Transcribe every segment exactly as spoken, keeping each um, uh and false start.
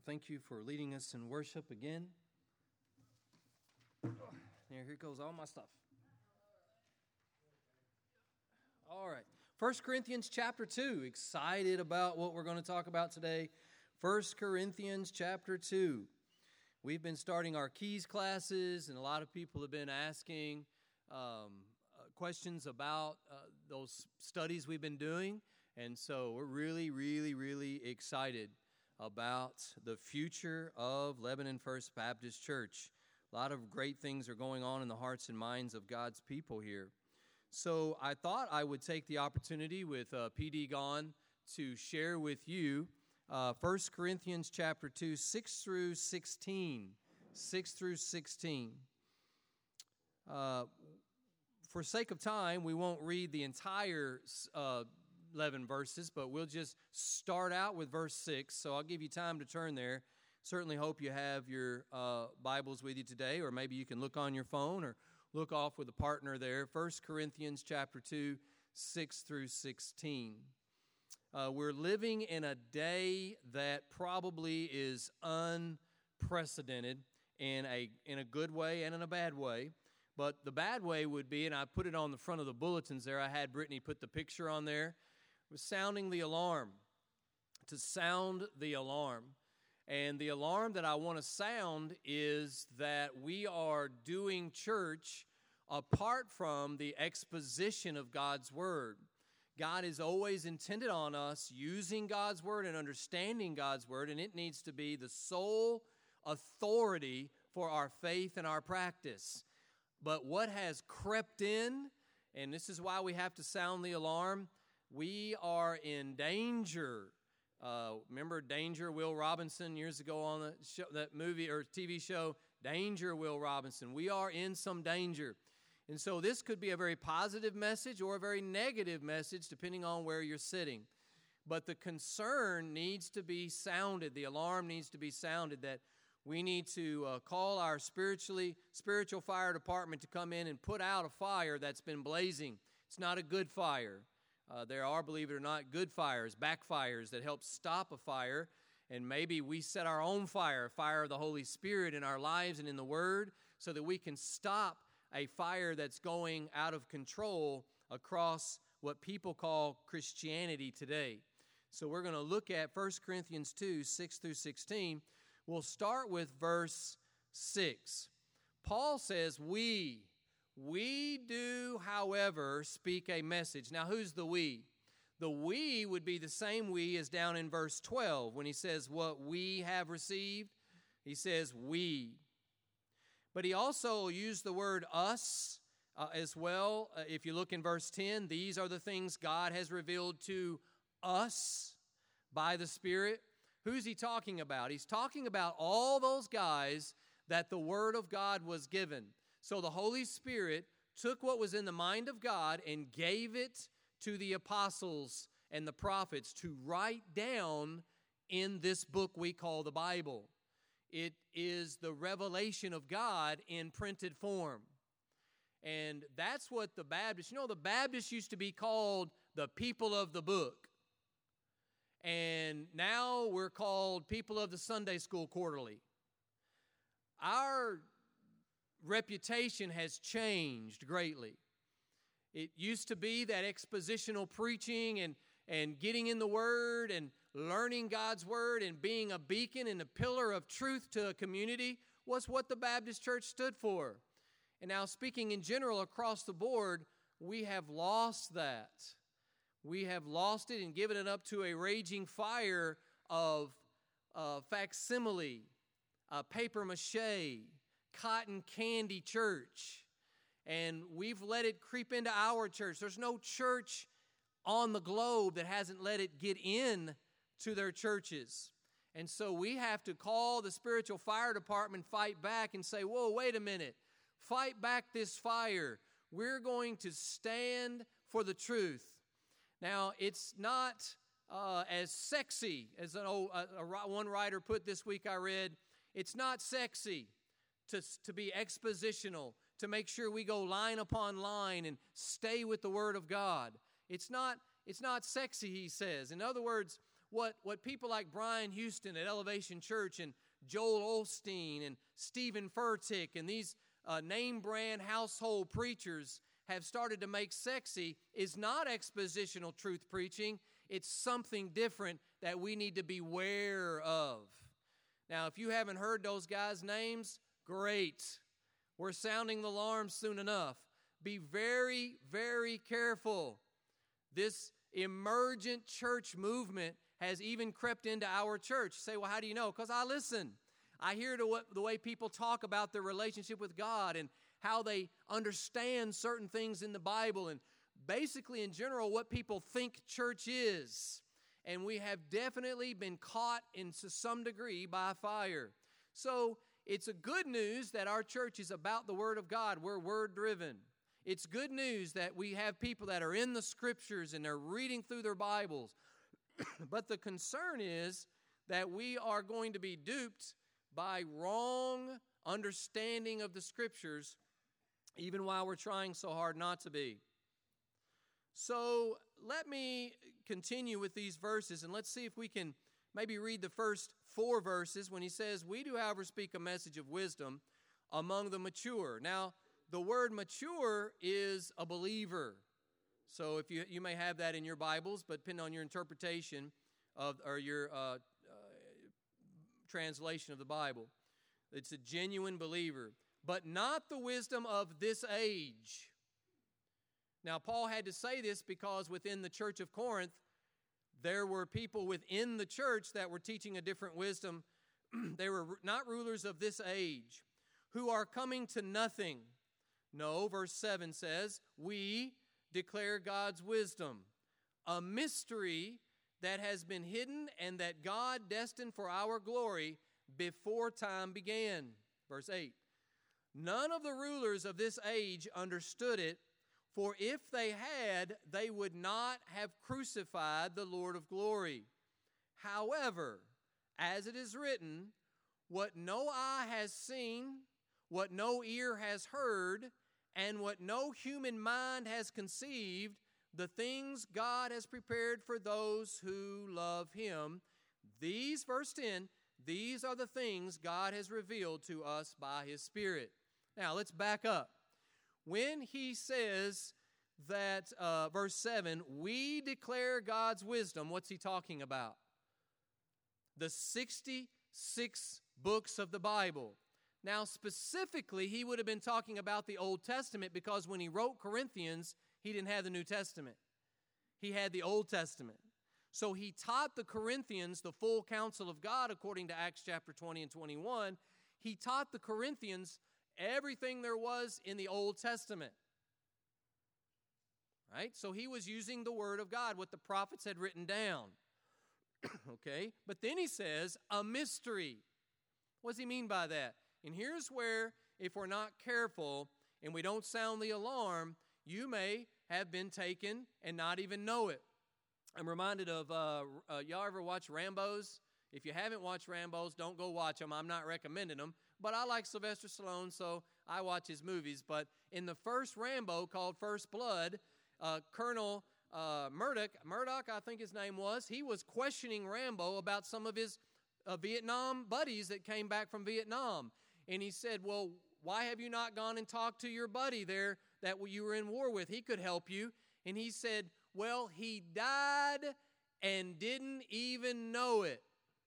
thank you for leading us in worship again. Here, here goes all my stuff. All right. First Corinthians chapter two. Excited about what we're going to talk about today. First Corinthians chapter two. We've been starting our keys classes, and a lot of people have been asking um, uh, questions about uh, those studies we've been doing. And so we're really, really, really excited about the future of Lebanon First Baptist Church. A lot of great things are going on in the hearts and minds of God's people here. So I thought I would take the opportunity with uh, P D gone to share with you uh, First Corinthians chapter two, six through sixteen. six through sixteen. Uh, for sake of time, we won't read the entire uh eleven verses, but we'll just start out with verse six, so I'll give you time to turn there. Certainly hope you have your uh, Bibles with you today, or maybe you can look on your phone or look off with a partner there. First Corinthians chapter two, six through sixteen. Uh, we're living in a day that probably is unprecedented in a, in a good way and in a bad way. But the bad way would be, and I put it on the front of the bulletins there, I had Brittany put the picture on there, was sounding the alarm, to sound the alarm. And the alarm that I want to sound is that we are doing church apart from the exposition of God's Word. God is always intended on us using God's Word and understanding God's Word, and it needs to be the sole authority for our faith and our practice. But what has crept in, and this is why we have to sound the alarm, we are in danger. Uh, remember Danger, Will Robinson, years ago on the show, that movie or T V show, Danger, Will Robinson. We are in some danger. And so this could be a very positive message or a very negative message, depending on where you're sitting. But the concern needs to be sounded. The alarm needs to be sounded that we need to uh, call our spiritually spiritual fire department to come in and put out a fire that's been blazing. It's not a good fire. Uh, there are, believe it or not, good fires, backfires that help stop a fire, and maybe we set our own fire, a fire of the Holy Spirit in our lives and in the Word, so that we can stop a fire that's going out of control across what people call Christianity today. So we're going to look at First Corinthians two, six through sixteen. We'll start with verse six. Paul says, we... We do, however, speak a message. Now, who's the we? The we would be the same we as down in verse twelve when he says what we have received. He says we. But he also used the word us uh, as well. Uh, if you look in verse ten, these are the things God has revealed to us by the Spirit. Who's he talking about? He's talking about all those guys that the Word of God was given. So the Holy Spirit took what was in the mind of God and gave it to the apostles and the prophets to write down in this book we call the Bible. It is the revelation of God in printed form. And that's what the Baptists, you know, the Baptists used to be called the people of the book. And now we're called people of the Sunday School Quarterly. Our reputation has changed greatly. It used to be that expositional preaching and, and getting in the Word and learning God's Word and being a beacon and a pillar of truth to a community was what the Baptist Church stood for. And now speaking in general across the board, we have lost that. We have lost it and given it up to a raging fire of uh, facsimile, uh, paper mache, cotton candy church, and we've let it creep into our church. There's no church on the globe that hasn't let it get in to their churches. And so we have to call the spiritual fire department, fight back and say, whoa, wait a minute, fight back this fire. We're going to stand for the truth. Now, it's not uh, as sexy as an old, uh, a, one writer put this week I read, it's not sexy To, to be expositional, to make sure we go line upon line and stay with the Word of God. It's not, it's not sexy, he says. In other words, what, what people like Brian Houston at Elevation Church and Joel Osteen and Stephen Furtick and these uh, name brand household preachers have started to make sexy is not expositional truth preaching. It's something different that we need to be aware of. Now, if you haven't heard those guys' names, great. We're sounding the alarm soon enough. Be very, very careful. This emergent church movement has even crept into our church. You say, well, how do you know? Because I listen. I hear the, the way people talk about their relationship with God and how they understand certain things in the Bible and basically, in general, what people think church is. And we have definitely been caught in to some degree by fire. So it's a good news that our church is about the Word of God. We're Word-driven. It's good news that we have people that are in the Scriptures and they're reading through their Bibles. But the concern is that we are going to be duped by wrong understanding of the Scriptures, even while we're trying so hard not to be. So let me continue with these verses, and let's see if we can maybe read the first four verses when he says, we do, however, speak a message of wisdom among the mature. Now, the word mature is a believer. So if you you may have that in your Bibles, but depending on your interpretation of or your uh, uh, translation of the Bible, it's a genuine believer, but not the wisdom of this age. Now, Paul had to say this because within the church of Corinth, there were people within the church that were teaching a different wisdom. They were not rulers of this age, who are coming to nothing. No, verse seven says, we declare God's wisdom, a mystery that has been hidden and that God destined for our glory before time began. Verse eight, none of the rulers of this age understood it, for if they had, they would not have crucified the Lord of glory. However, as it is written, what no eye has seen, what no ear has heard, and what no human mind has conceived, the things God has prepared for those who love Him. These, verse ten, these are the things God has revealed to us by His Spirit. Now, let's back up. When he says that, uh, verse seven, we declare God's wisdom, what's he talking about? The sixty-six books of the Bible. Now, specifically, he would have been talking about the Old Testament because when he wrote Corinthians, he didn't have the New Testament. He had the Old Testament. So he taught the Corinthians the full counsel of God according to Acts chapter twenty and twenty-one. He taught the Corinthians everything there was in the Old Testament. Right? So he was using the Word of God, what the prophets had written down. Okay? But then he says, a mystery. What does he mean by that? And here's where, if we're not careful and we don't sound the alarm, you may have been taken and not even know it. I'm reminded of, uh, uh, y'all ever watch Rambos? If you haven't watched Rambos, don't go watch them. I'm not recommending them. But I like Sylvester Stallone, so I watch his movies. But in the first Rambo, called First Blood, uh, Colonel uh, Murdoch, Murdoch, I think his name was, he was questioning Rambo about some of his uh, Vietnam buddies that came back from Vietnam. And he said, well, why have you not gone and talked to your buddy there that you were in war with? He could help you. And he said, well, he died and didn't even know it.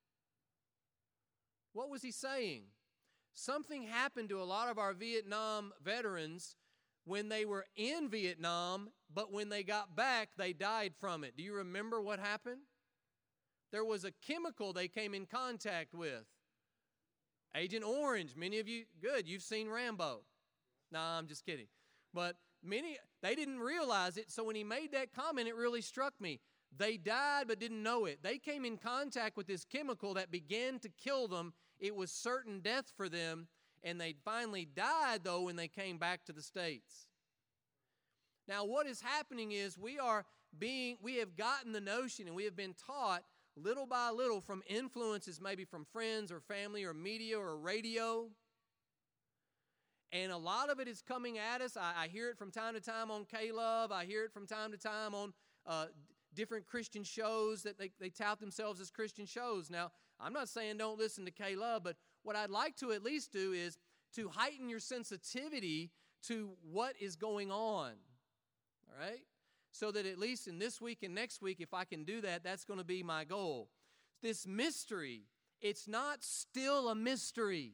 What was he saying? Something happened to a lot of our Vietnam veterans when they were in Vietnam, but when they got back, they died from it. Do you remember what happened? There was a chemical they came in contact with. Agent Orange. Many of you, good, you've seen Rambo. No, I'm just kidding. But many, they didn't realize it, so when he made that comment, it really struck me. They died but didn't know it. They came in contact with this chemical that began to kill them. It was certain death for them, and they finally died, though, when they came back to the States. Now, what is happening is we are being, we have gotten the notion, and we have been taught little by little from influences maybe from friends or family or media or radio. And a lot of it is coming at us. I, I hear it from time to time on K-Love. I hear it from time to time on uh, different Christian shows that they, they tout themselves as Christian shows. Now, I'm not saying don't listen to K-Love, but what I'd like to at least do is to heighten your sensitivity to what is going on, all right? So that at least in this week and next week, if I can do that, that's going to be my goal. This mystery, it's not still a mystery.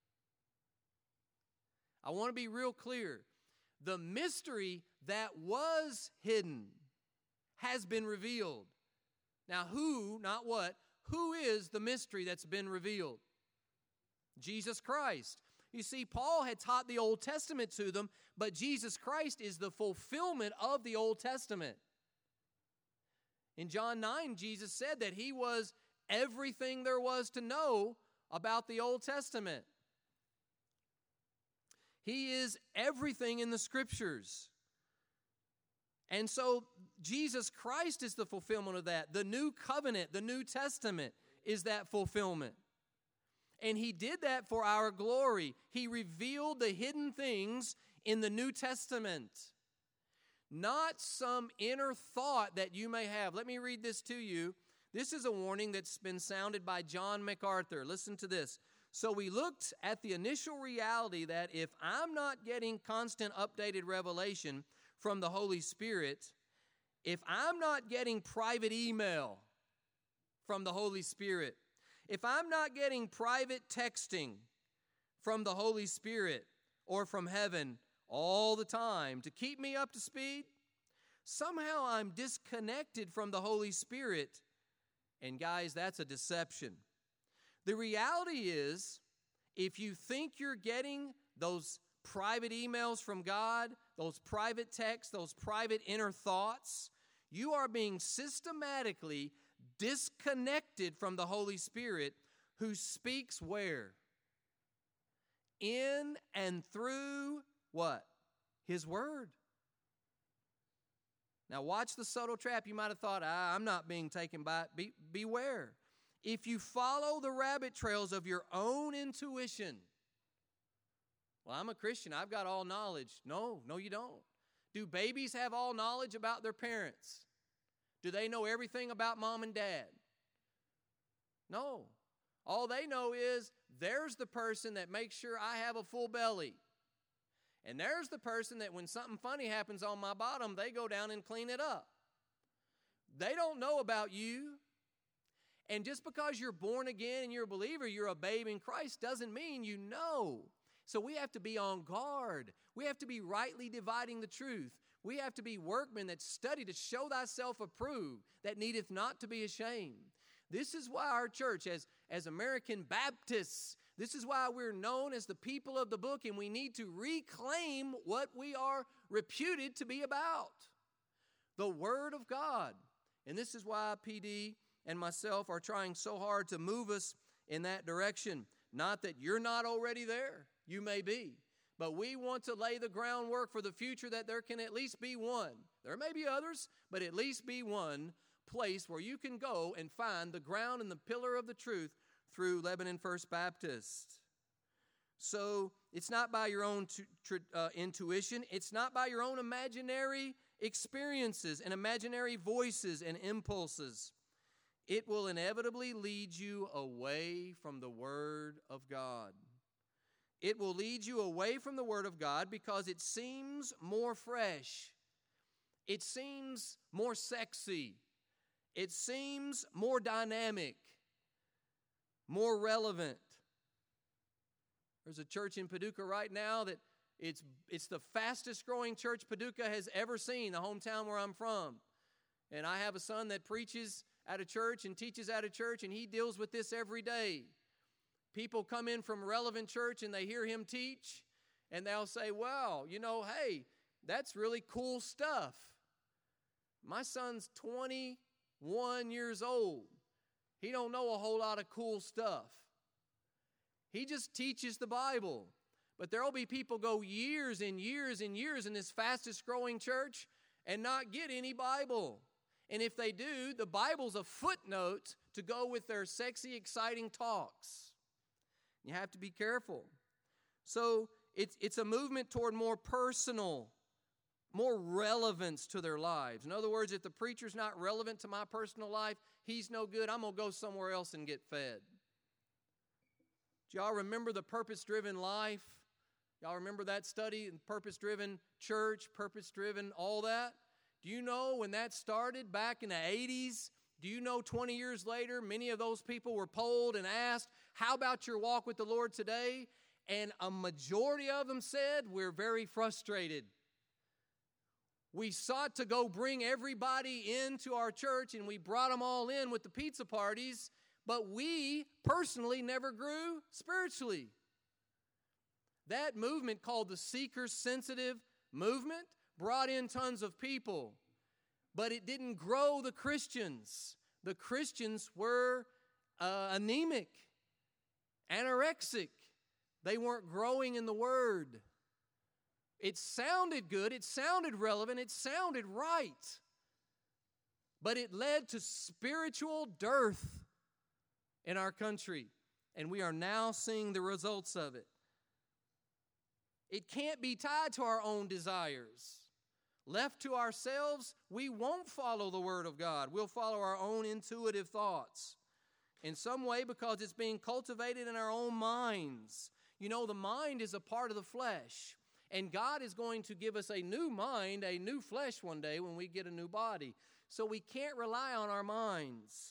I want to be real clear. The mystery that was hidden has been revealed. Now, who, not what, who is the mystery that's been revealed? Jesus Christ. You see, Paul had taught the Old Testament to them, but Jesus Christ is the fulfillment of the Old Testament. In John nine, Jesus said that he was everything there was to know about the Old Testament. He is everything in the Scriptures. And so Jesus Christ is the fulfillment of that. The new covenant, the New Testament is that fulfillment. And he did that for our glory. He revealed the hidden things in the New Testament. Not some inner thought that you may have. Let me read this to you. This is a warning that's been sounded by John MacArthur. Listen to this. So we looked at the initial reality that if I'm not getting constant updated revelation from the Holy Spirit, if I'm not getting private email from the Holy Spirit, if I'm not getting private texting from the Holy Spirit or from heaven all the time to keep me up to speed, somehow I'm disconnected from the Holy Spirit. And guys, that's a deception. The reality is, if you think you're getting those private emails from God, those private texts, those private inner thoughts, you are being systematically disconnected from the Holy Spirit, who speaks where? In and through what? His Word. Now watch the subtle trap. You might have thought, ah, I'm not being taken by it. Be, beware. If you follow the rabbit trails of your own intuition, well, I'm a Christian, I've got all knowledge. No, no you don't. Do babies have all knowledge about their parents? Do they know everything about mom and dad? No. All they know is there's the person that makes sure I have a full belly. And there's the person that when something funny happens on my bottom, they go down and clean it up. They don't know about you. And just because you're born again and you're a believer, you're a babe in Christ, doesn't mean you know. So we have to be on guard. We have to be rightly dividing the truth. We have to be workmen that study to show thyself approved, that needeth not to be ashamed. This is why our church, as, as American Baptists, this is why we're known as the people of the book, and we need to reclaim what we are reputed to be about, the Word of God. And this is why P D and myself are trying so hard to move us in that direction. Not that you're not already there. You may be. But we want to lay the groundwork for the future that there can at least be one. There may be others, but at least be one place where you can go and find the ground and the pillar of the truth through Lebanon First Baptist. So it's not by your own t- tr- uh, intuition. It's not by your own imaginary experiences and imaginary voices and impulses. It will inevitably lead you away from the Word of God. It will lead you away from the Word of God because it seems more fresh. It seems more sexy. It seems more dynamic, more relevant. There's a church in Paducah right now that it's, it's the fastest growing church Paducah has ever seen, the hometown where I'm from. And I have a son that preaches at a church and teaches at a church, and he deals with this every day. People come in from Relevant Church and they hear him teach, and they'll say, well, you know, hey, that's really cool stuff. My son's twenty-one years old. He don't know a whole lot of cool stuff. He just teaches the Bible. But there will be people go years and years and years in this fastest growing church and not get any Bible. And if they do, the Bible's a footnote to go with their sexy, exciting talks. You have to be careful. So it's, it's a movement toward more personal, more relevance to their lives. In other words, if the preacher's not relevant to my personal life, he's no good. I'm going to go somewhere else and get fed. Do y'all remember the purpose-driven life? Y'all remember that study, purpose-driven church, purpose-driven all that? Do you know when that started back in the eighties? Do you know twenty years later, many of those people were polled and asked, how about your walk with the Lord today? And a majority of them said, we're very frustrated. We sought to go bring everybody into our church, and we brought them all in with the pizza parties, but we personally never grew spiritually. That movement, called the seeker-sensitive movement, brought in tons of people, but it didn't grow the Christians. The Christians were uh, anemic, anorexic. They weren't growing in the Word. It sounded good, it sounded relevant, it sounded right, but it led to spiritual dearth in our country, and we are now seeing the results of it. It can't be tied to our own desires. Left to ourselves, we won't follow the Word of God. We'll follow our own intuitive thoughts in some way because it's being cultivated in our own minds. You know, the mind is a part of the flesh, and God is going to give us a new mind, a new flesh one day when we get a new body. So we can't rely on our minds.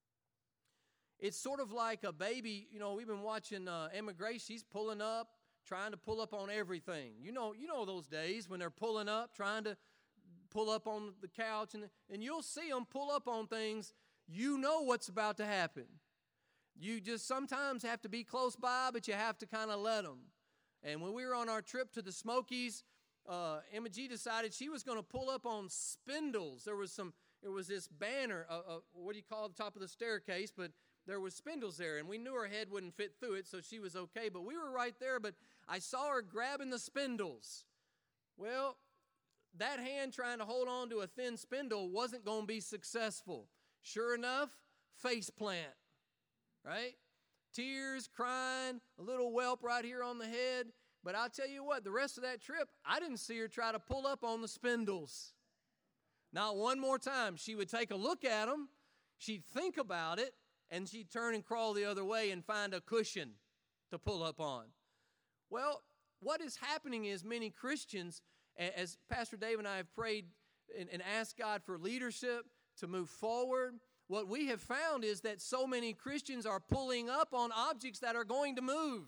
It's sort of like a baby. You know, we've been watching uh, Emma Grace. She's pulling up, trying to pull up on everything. You know, you know those days when they're pulling up, trying to pull up on the couch, and, and you'll see them pull up on things. You know what's about to happen. You just sometimes have to be close by, but you have to kind of let them. And when we were on our trip to the Smokies, uh, Emma G decided she was going to pull up on spindles. There was some, there was this banner, uh, uh, what do you call the top of the staircase, but there was spindles there, and we knew her head wouldn't fit through it, so she was okay. But we were right there, but I saw her grabbing the spindles. Well, that hand trying to hold on to a thin spindle wasn't going to be successful. Sure enough, face plant, right? Tears, crying, a little whelp right here on the head. But I'll tell you what, the rest of that trip, I didn't see her try to pull up on the spindles. Not one more time. She would take a look at them, she'd think about it, and she'd turn and crawl the other way and find a cushion to pull up on. Well, what is happening is many Christians, as Pastor Dave and I have prayed and, and asked God for leadership to move forward, what we have found is that so many Christians are pulling up on objects that are going to move.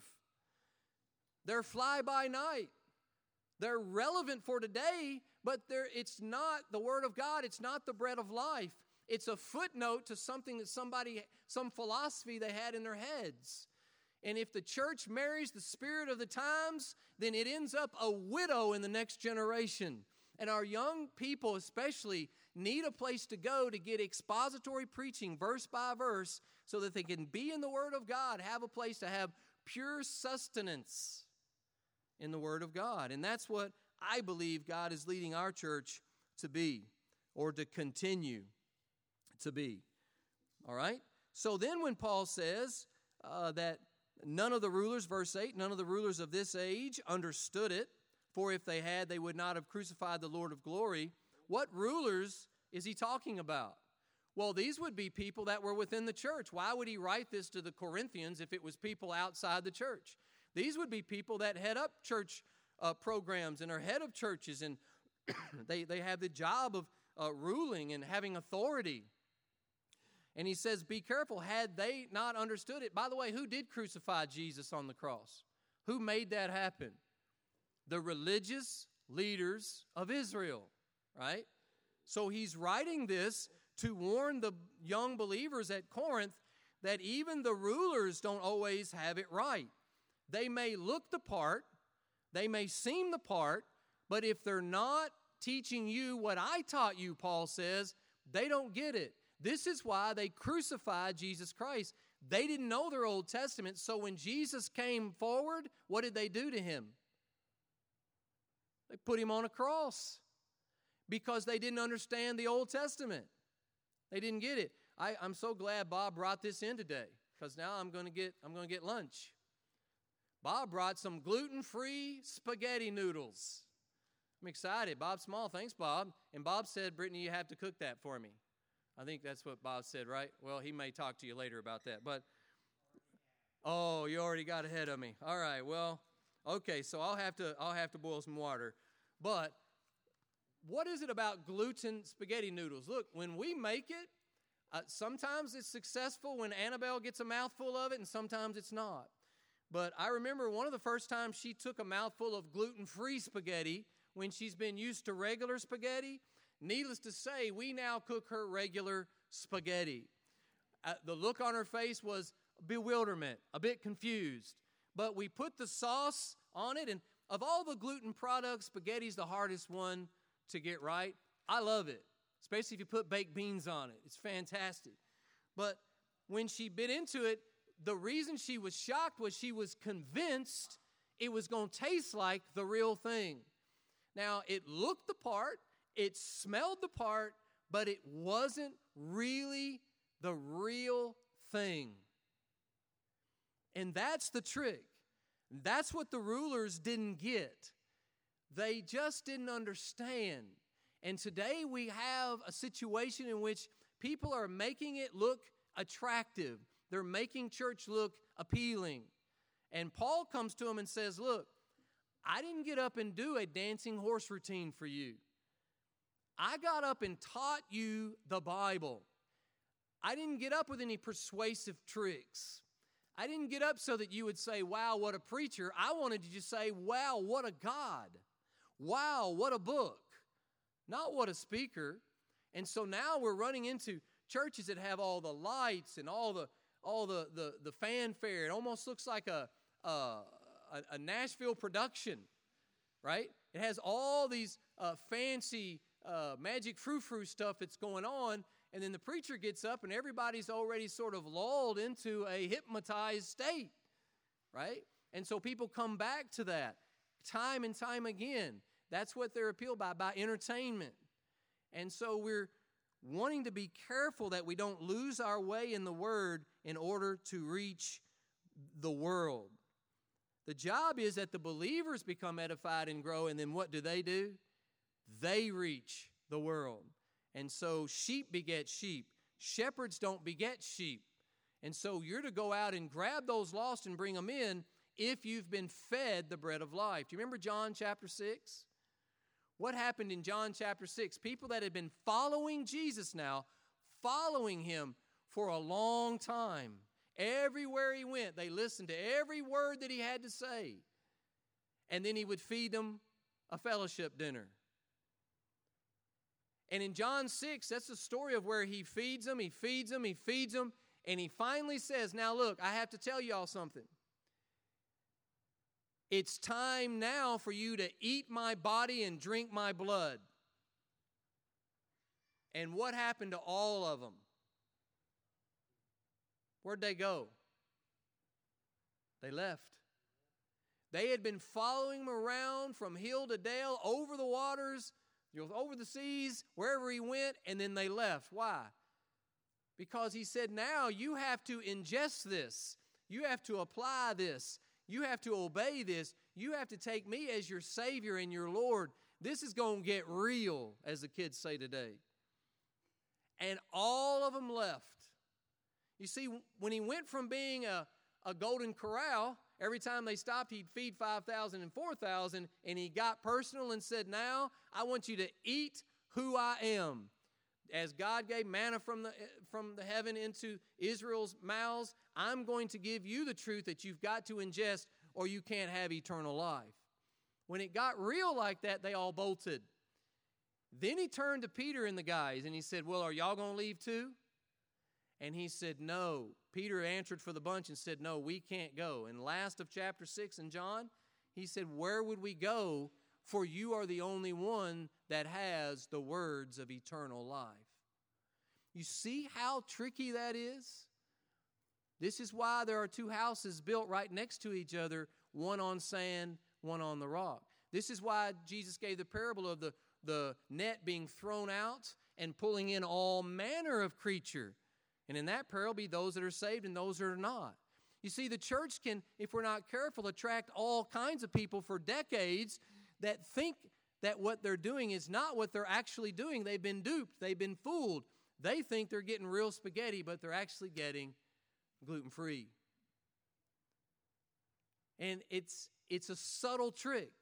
They're fly-by-night. They're relevant for today, but they're, it's not the Word of God. It's not the bread of life. It's a footnote to something that somebody, some philosophy they had in their heads. And if the church marries the spirit of the times, then it ends up a widow in the next generation. And our young people especially need a place to go to get expository preaching verse by verse so that they can be in the Word of God, have a place to have pure sustenance in the Word of God. And that's what I believe God is leading our church to be, or to continue to be. All right? So then when Paul says uh, that none of the rulers, verse eight, none of the rulers of this age understood it, for if they had, they would not have crucified the Lord of glory. What rulers is he talking about? Well, these would be people that were within the church. Why would he write this to the Corinthians if it was people outside the church? These would be people that head up church uh, programs and are head of churches, and they, they have the job of uh, ruling and having authority. And he says, be careful, had they not understood it. By the way, who did crucify Jesus on the cross? Who made that happen? The religious leaders of Israel, right? So he's writing this to warn the young believers at Corinth that even the rulers don't always have it right. They may look the part, they may seem the part, but if they're not teaching you what I taught you, Paul says, they don't get it. This is why they crucified Jesus Christ. They didn't know their Old Testament, so when Jesus came forward, what did they do to him? They put him on a cross because they didn't understand the Old Testament. They didn't get it. I, I'm so glad Bob brought this in today because now I'm going to get I'm going to get lunch. Bob brought some gluten-free spaghetti noodles. I'm excited. Bob Small, thanks, Bob. And Bob said, Brittany, you have to cook that for me. I think that's what Bob said, right? Well, he may talk to you later about that. But, oh, you already got ahead of me. All right, well, okay, so I'll have to I'll have to boil some water. But what is it about gluten spaghetti noodles? Look, when we make it, uh, sometimes it's successful when Annabelle gets a mouthful of it, and sometimes it's not. But I remember one of the first times she took a mouthful of gluten-free spaghetti when she's been used to regular spaghetti. Needless to say, we now cook her regular spaghetti. Uh, the look on her face was bewilderment, a bit confused. But we put the sauce on it, and of all the gluten products, spaghetti's the hardest one to get right. I love it, especially if you put baked beans on it. It's fantastic. But when she bit into it, the reason she was shocked was she was convinced it was going to taste like the real thing. Now, it looked the part, it smelled the part, but it wasn't really the real thing. And that's the trick. That's what the rulers didn't get. They just didn't understand. And today we have a situation in which people are making it look attractive. They're making church look appealing. And Paul comes to them and says, look, I didn't get up and do a dancing horse routine for you. I got up and taught you the Bible. I didn't get up with any persuasive tricks. I didn't get up so that you would say, wow, what a preacher. I wanted you to say, wow, what a God. Wow, what a book. Not what a speaker. And so now we're running into churches that have all the lights and all the all the, the, the fanfare. It almost looks like a, a, a, a Nashville production, right? It has all these uh, fancy uh, magic frou-frou stuff that's going on, and then the preacher gets up and everybody's already sort of lulled into a hypnotized state, right? And so people come back to that time and time again. That's what they're appealed by, by entertainment. And so we're wanting to be careful that we don't lose our way in the Word in order to reach the world. The job is that the believers become edified and grow, and then what do they do? They reach the world. And so sheep beget sheep. Shepherds don't beget sheep. And so you're to go out and grab those lost and bring them in if you've been fed the bread of life. Do you remember John chapter six? What happened in John chapter six? People that had been following Jesus now, following him for a long time. Everywhere he went, they listened to every word that he had to say. And then he would feed them a fellowship dinner. And in John six, that's the story of where he feeds them, he feeds them, he feeds them, and he finally says, now look, I have to tell y'all something. It's time now for you to eat my body and drink my blood. And what happened to all of them? Where'd they go? They left. They had been following him around from hill to dale, over the waters, over the seas, wherever he went, and then they left. Why? Because he said, now you have to ingest this. You have to apply this. You have to obey this. You have to take me as your Savior and your Lord. This is going to get real, as the kids say today. And all of them left. You see, when he went from being a, a golden corral, every time they stopped, he'd feed five thousand and four thousand, and he got personal and said, now I want you to eat who I am. As God gave manna from the, from the heaven into Israel's mouths, I'm going to give you the truth that you've got to ingest or you can't have eternal life. When it got real like that, they all bolted. Then he turned to Peter and the guys and he said, well, are y'all going to leave too? And he said, no. Peter answered for the bunch and said, no, we can't go. And last of chapter six in John, he said, where would we go? For you are the only one that has the words of eternal life. You see how tricky that is? This is why there are two houses built right next to each other, one on sand, one on the rock. This is why Jesus gave the parable of the, the net being thrown out and pulling in all manner of creature. And in that parable be those that are saved and those that are not. You see, the church can, if we're not careful, attract all kinds of people for decades that think that what they're doing is not what they're actually doing. They've been duped. They've been fooled. They think they're getting real spaghetti, but they're actually getting gluten-free. And it's it's a subtle trick.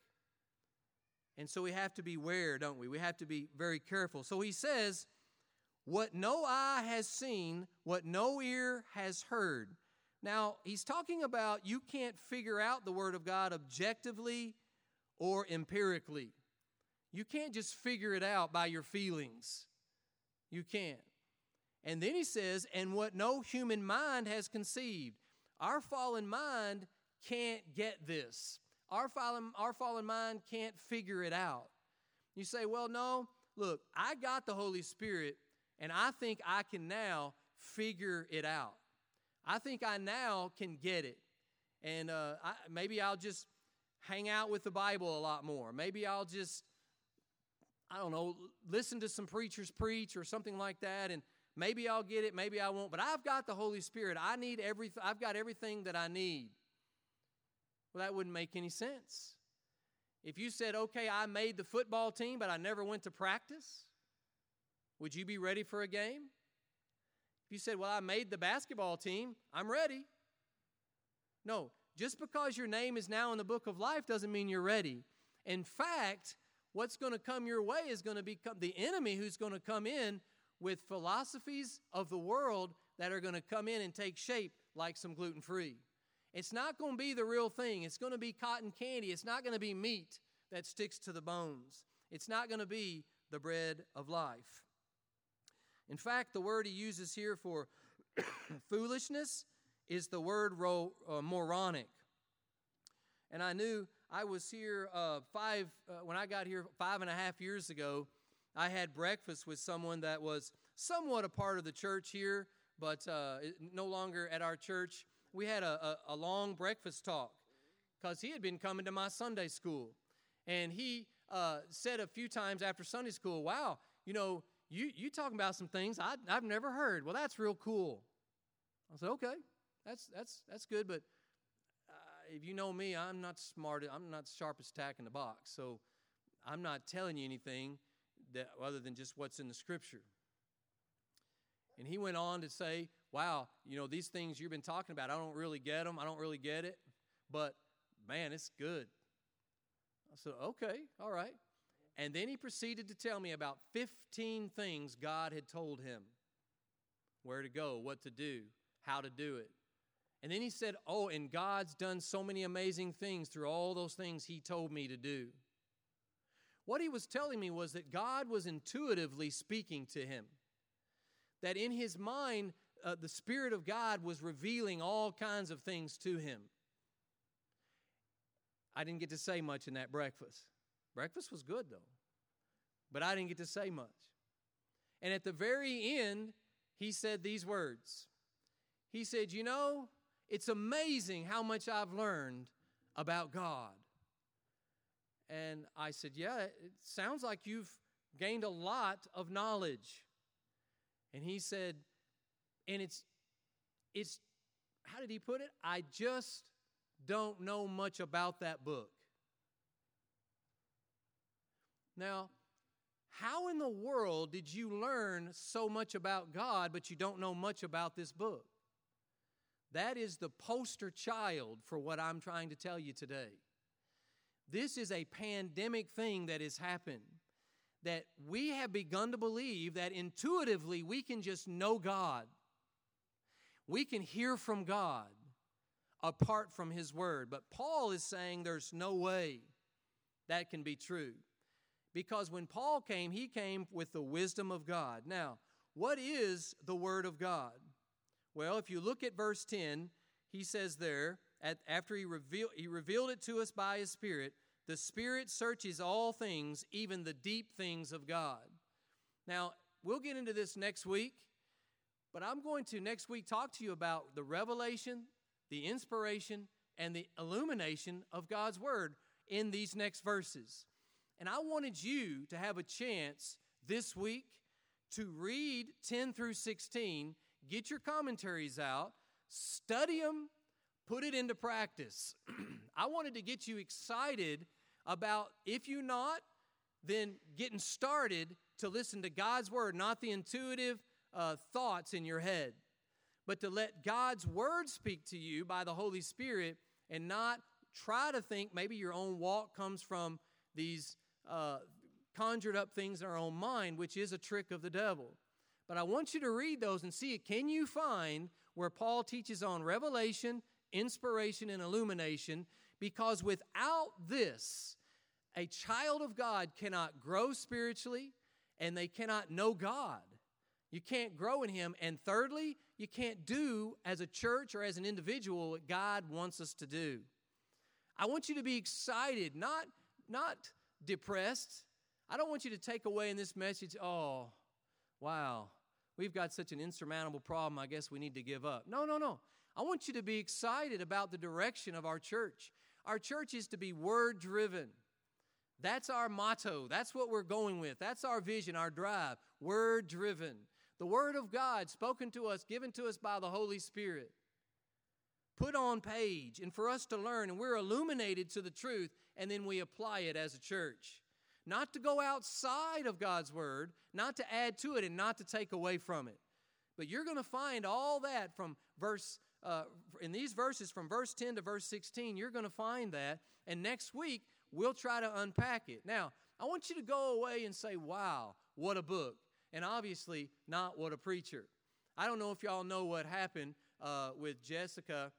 And so we have to beware, don't we? We have to be very careful. So he says, what no eye has seen, what no ear has heard. Now, he's talking about you can't figure out the Word of God objectively or empirically. You can't just figure it out by your feelings. You can't. And then he says, and what no human mind has conceived. Our fallen mind can't get this. Our fallen, our fallen mind can't figure it out. You say, well, no, look, I got the Holy Spirit, and I think I can now figure it out. I think I now can get it. And uh, I, maybe I'll just hang out with the Bible a lot more. Maybe I'll just, I don't know, listen to some preachers preach or something like that, and maybe I'll get it, maybe I won't. But I've got the Holy Spirit. I need everything. I've got everything that I need. Well, that wouldn't make any sense. If you said, okay, I made the football team, but I never went to practice, would you be ready for a game? If you said, well, I made the basketball team, I'm ready. No, just because your name is now in the book of life doesn't mean you're ready. In fact, what's going to come your way is going to become the enemy who's going to come in with philosophies of the world that are going to come in and take shape like some gluten-free. It's not going to be the real thing. It's going to be cotton candy. It's not going to be meat that sticks to the bones. It's not going to be the bread of life. In fact, the word he uses here for foolishness is the word ro, uh, moronic. And I knew I was here uh, five, uh, when I got here five and a half years ago, I had breakfast with someone that was somewhat a part of the church here, but uh, no longer at our church. We had a, a, a long breakfast talk because he had been coming to my Sunday school. And he uh, said a few times after Sunday school, wow, you know, you you talking about some things I, I've never heard. Well, that's real cool. I said, okay, that's that's that's good, but uh, if you know me, I'm not smart. I'm not sharpest tack in the box, so I'm not telling you anything that other than just what's in the Scripture. And he went on to say, wow, you know, these things you've been talking about, I don't really get them. I don't really get it. But, man, it's good. I said, okay, all right. And then he proceeded to tell me about fifteen things God had told him. Where to go, what to do, how to do it. And then he said, oh, and God's done so many amazing things through all those things he told me to do. What he was telling me was that God was intuitively speaking to him. That in his mind, uh, the Spirit of God was revealing all kinds of things to him. I didn't get to say much in that breakfast. Breakfast was good, though. But I didn't get to say much. And at the very end, he said these words. He said, you know, it's amazing how much I've learned about God. And I said, yeah, it sounds like you've gained a lot of knowledge. And he said, and it's, it's, how did he put it? I just don't know much about that book. Now, how in the world did you learn so much about God, but you don't know much about this book? That is the poster child for what I'm trying to tell you today. This is a pandemic thing that has happened. That we have begun to believe that intuitively we can just know God. We can hear from God apart from His Word. But Paul is saying there's no way that can be true. Because when Paul came, he came with the wisdom of God. Now, what is the Word of God? Well, if you look at verse ten, he says there, at, after he, reveal, he revealed it to us by His Spirit, the Spirit searches all things, even the deep things of God. Now, we'll get into this next week, but I'm going to next week talk to you about the revelation, the inspiration, and the illumination of God's Word in these next verses. And I wanted you to have a chance this week to read ten through sixteen, get your commentaries out, study them, put it into practice. I wanted to get you excited about, if you not, than getting started to listen to God's Word, not the intuitive uh, thoughts in your head, but to let God's Word speak to you by the Holy Spirit and not try to think maybe your own walk comes from these uh, conjured up things in our own mind, which is a trick of the devil. But I want you to read those and see it. Can you find where Paul teaches on revelation, inspiration, and illumination? Because without this, a child of God cannot grow spiritually, and they cannot know God. You can't grow in Him. And thirdly, you can't do as a church or as an individual what God wants us to do. I want you to be excited, not, not depressed. I don't want you to take away in this message, oh, wow, we've got such an insurmountable problem, I guess we need to give up. No, no, no. I want you to be excited about the direction of our church. Our church is to be word-driven. That's our motto. That's what we're going with. That's our vision, our drive, word-driven. The Word of God spoken to us, given to us by the Holy Spirit, put on page, and for us to learn, and we're illuminated to the truth, and then we apply it as a church. Not to go outside of God's Word, not to add to it, and not to take away from it. But you're going to find all that from verse, uh, in these verses, from verse ten to verse sixteen, you're going to find that, and next week, we'll try to unpack it. Now, I want you to go away and say, wow, what a book. And obviously, not what a preacher. I don't know if y'all know what happened uh, with Jessica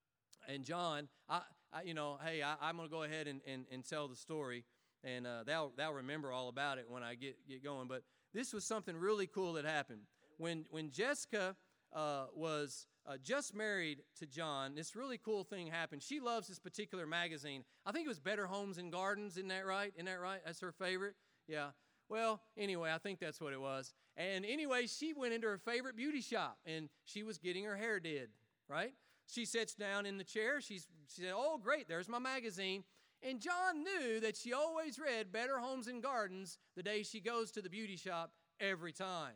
and John. I, I you know, hey, I, I'm going to go ahead and, and, and tell the story, and uh, they'll, they'll remember all about it when I get, get going. But this was something really cool that happened. When, when Jessica uh, was uh, just married to John, this really cool thing happened. She loves this particular magazine. I think it was Better Homes and Gardens. Isn't that right? Isn't that right? That's her favorite? Yeah. Well, anyway, I think that's what it was. And anyway, she went into her favorite beauty shop, and she was getting her hair did, right? She sits down in the chair. She's, she said, oh, great, there's my magazine. And John knew that she always read Better Homes and Gardens the day she goes to the beauty shop every time.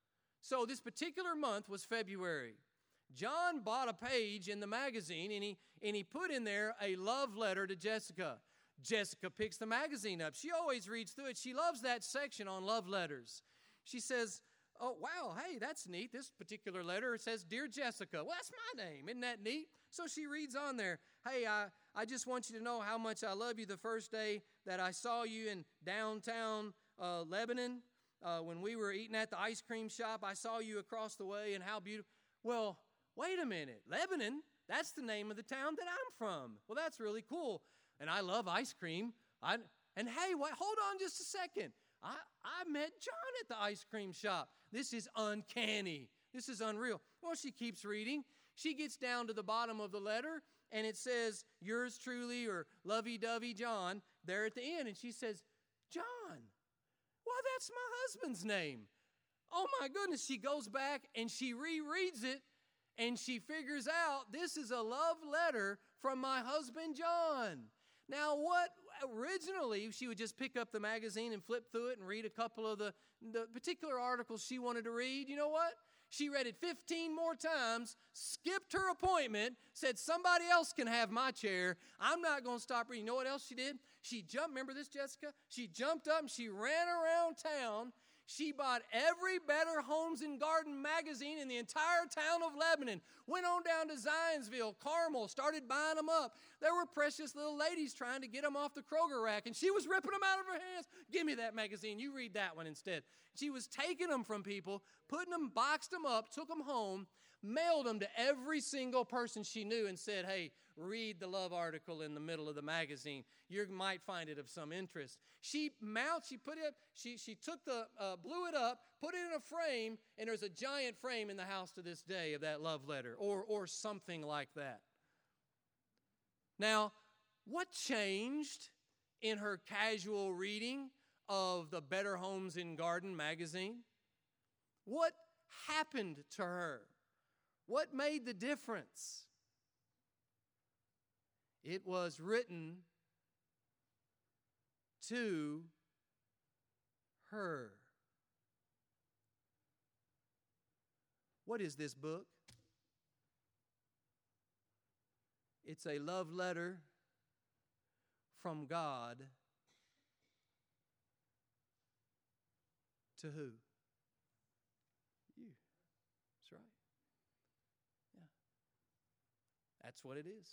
So this particular month was February. John bought a page in the magazine, and he, and he put in there a love letter to Jessica. Jessica picks the magazine up. She always reads through it. She loves that section on love letters. She says, oh, wow, hey, that's neat. This particular letter says, Dear Jessica. Well, that's my name. Isn't that neat? So she reads on there, hey, I, I just want you to know how much I love you the first day that I saw you in downtown uh, Lebanon uh, when we were eating at the ice cream shop. I saw you across the way, and how beautiful. Well, wait a minute. Lebanon, that's the name of the town that I'm from. Well, that's really cool. And I love ice cream. I, and hey, wait, hold on just a second. I, I met John at the ice cream shop. This is uncanny. This is unreal. Well, she keeps reading. She gets down to the bottom of the letter, and it says, yours truly, or lovey-dovey John, there at the end. And she says, John, well, that's my husband's name. Oh, my goodness. She goes back, and she rereads it, and she figures out this is a love letter from my husband, John. Now, what originally, she would just pick up the magazine and flip through it and read a couple of the, the particular articles she wanted to read. You know what? She read it fifteen more times, skipped her appointment, said somebody else can have my chair. I'm not going to stop reading. You know what else she did? She jumped. Remember this, Jessica? She jumped up and she ran around town. She bought every Better Homes and Garden magazine in the entire town of Lebanon, went on down to Zionsville, Carmel, started buying them up. There were precious little ladies trying to get them off the Kroger rack, and she was ripping them out of her hands. Give me that magazine. You read that one instead. She was taking them from people, putting them, boxed them up, took them home, mailed them to every single person she knew and said, hey, read the love article in the middle of the magazine. You might find it of some interest. She mount, she put it, she, she took the, uh, blew it up, put it in a frame, and there's a giant frame in the house to this day of that love letter, or, or something like that. Now, what changed in her casual reading of the Better Homes and Garden magazine? What happened to her? What made the difference? It was written to her. What is this book? It's a love letter from God To who? You. That's right. Yeah. That's what it is.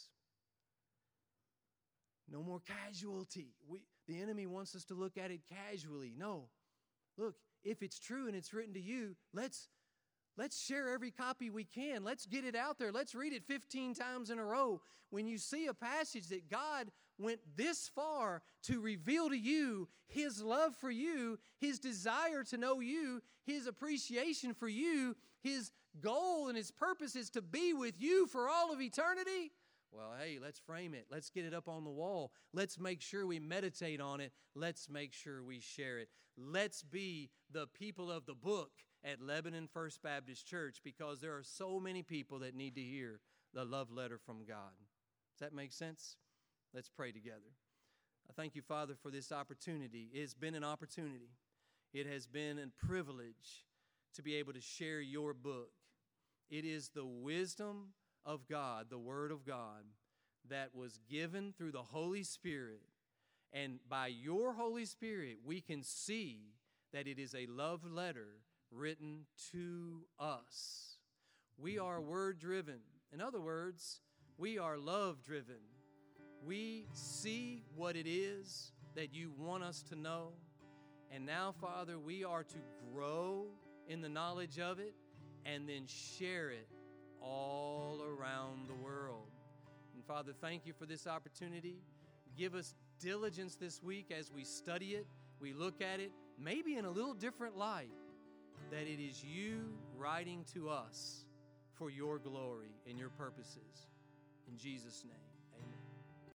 No more casualty. We, the enemy wants us to look at it casually. No. Look, if it's true and it's written to you, let's Let's share every copy we can. Let's get it out there. Let's read it fifteen times in a row. When you see a passage that God went this far to reveal to you His love for you, His desire to know you, His appreciation for you, His goal and His purpose is to be with you for all of eternity, well, hey, let's frame it. Let's get it up on the wall. Let's make sure we meditate on it. Let's make sure we share it. Let's be the people of the book at Lebanon First Baptist Church, because there are so many people that need to hear the love letter from God. Does that make sense? Let's pray together. I thank you, Father, for this opportunity. It has been an opportunity. It has been a privilege to be able to share your book. It is the wisdom of God, the Word of God, that was given through the Holy Spirit. And by your Holy Spirit, we can see that it is a love letter written to us. We are word-driven. In other words, we are love-driven. We see what it is that you want us to know. And now, Father, we are to grow in the knowledge of it and then share it all around the world. And Father, thank you for this opportunity. Give us diligence this week as we study it, we look at it, maybe in a little different light, that it is you writing to us for your glory and your purposes. In Jesus' name.